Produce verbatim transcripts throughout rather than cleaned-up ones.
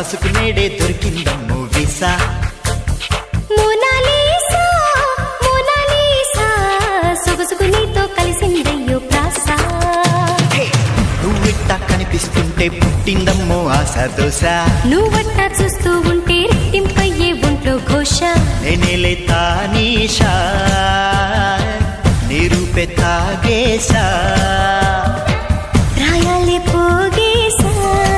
మనసుకు నేడే దొరికిందమ్మో వీసా. మోనాలీసా మోనాలీసా సొగసుకు నీతో కలిసిందయ్యో ప్రాస. నువ్విట్టా కనిపిస్తుంటే పుట్టిందమ్మో ఆశ దోశ. నువ్వట్టా చూస్తూ ఉంటే రెట్టింపయ్యే ఒంట్లో ఘోష. నేనేలే తానీషా నిరూపే తాగేశా రాయాలే పోగేశా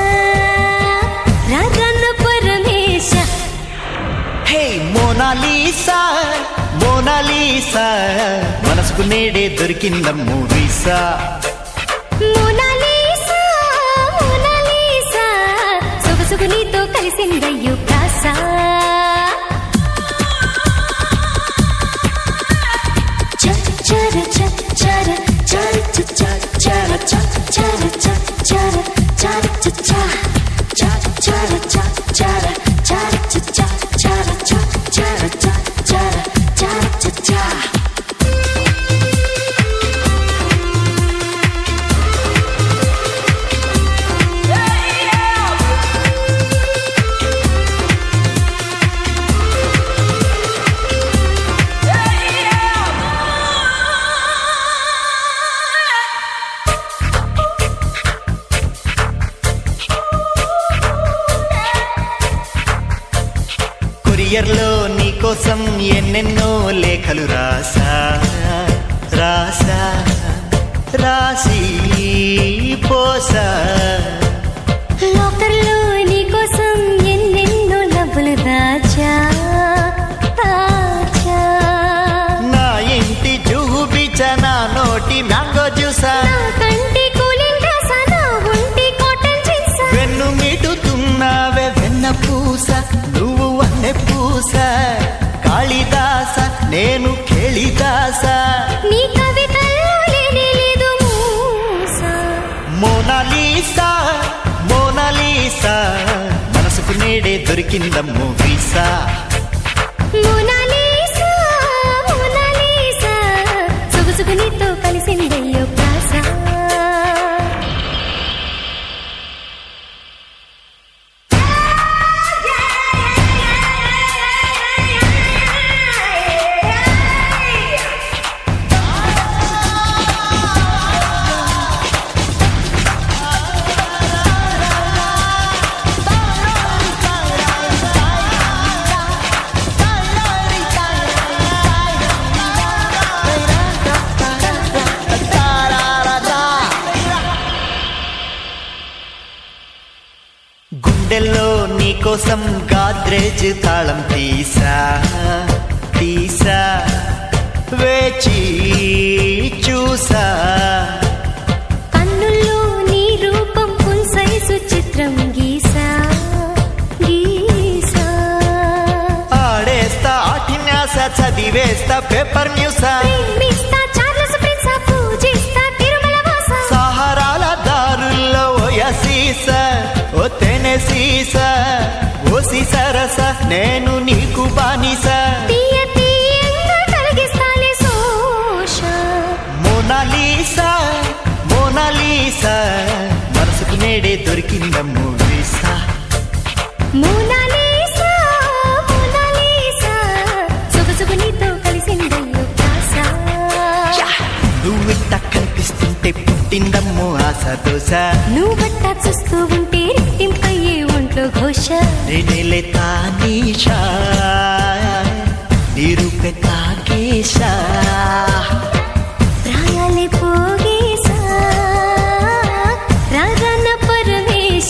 రాజన్న పరమేశ. హే మోనాలీసా మోనాలీసా మనసుకు నేడే దొరికిందమ్మో వీసా. మోనాలీసా మోనాలీసా సొగసుకు నీతో కలిసిందయ్యో ప్రాస. కొరియర్లో నీకోసం ఎన్నెన్నో లేఖలు రాసా రాసా రాసి పోసా. లాకర్లో నీకోసం ఎన్నెన్నో లవ్వులు దాచా దాచా. నా ఇంటి జూబిచ నా నోటి మ్యాంగో జ్యూసా. కంటి కూలింగ్ డ్రెస్సా నా ఒంటి కాటన్ జీన్సా. వెన్ను మీటుతున్నావే వెన్న పూస నువ్వు వన్నె పూస. కాళిదాస నేను కేళిదాస. నీ కవితల్లో లేనే లేదు మూస. మోనాలీసా మోనాలీసా మనసుకు నేడే దొరికిందమ్మో వీసా. మోనాలీసా మోనాలీసా సొగసుకు నీతో కలిసిందయ్యో ప్రాస. గుండెల్లో నీకోసం గాద్రేజ్ తాళం తీసా తీసా వేచి చూసా. కన్నుల్లో నీ రూపం ఫుల్ సైజు చిత్రం గీసా గీసా. ఆడేస్తా ఆఠిన్యాస చదివేస్తా పేపర్ న్యూసా. ప్రేమిస్తా చార్లెస్ ప్రిన్సా పూజిస్తా తిరుమల వాస. సహారాల దారుల్లో ఓయసీస ఓ తెనెసీస ఓసి సరస నేను నీకు బానిస. తీయ తీయంగా కలిగిస్తాలే సోష. మోనాలీసా మోనాలీసా మనసుకు నేడే దొరికిందమ్మో వీసా. మోనాలీసా మోనాలీసా సొగసుకు నీతో కలిసిందయ్యో ప్రాస. నువ్విట్ట కనిపిస్తుంటే పుట్టిందమ్మో ఆశ దోశ. నువ్వట్టా చూస్తూ ఉంటే రెట్టింపయ్యే ఒంట్లో ఘోష. నేనేలే తానీషా నిరూపే తాగేశా రాయాలే పోగేశా రాజన్న పరమేశ.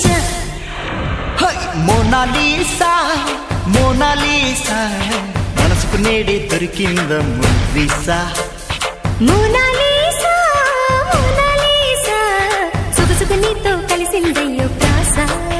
మోనాలీసా మోనాలీసా మనసుకు నేడే దొరికిందమ్మో వీసా. మోనాలీసా మోనాలీసా సొగసుకు నీతో కలిసిందయ్యో ప్రాస.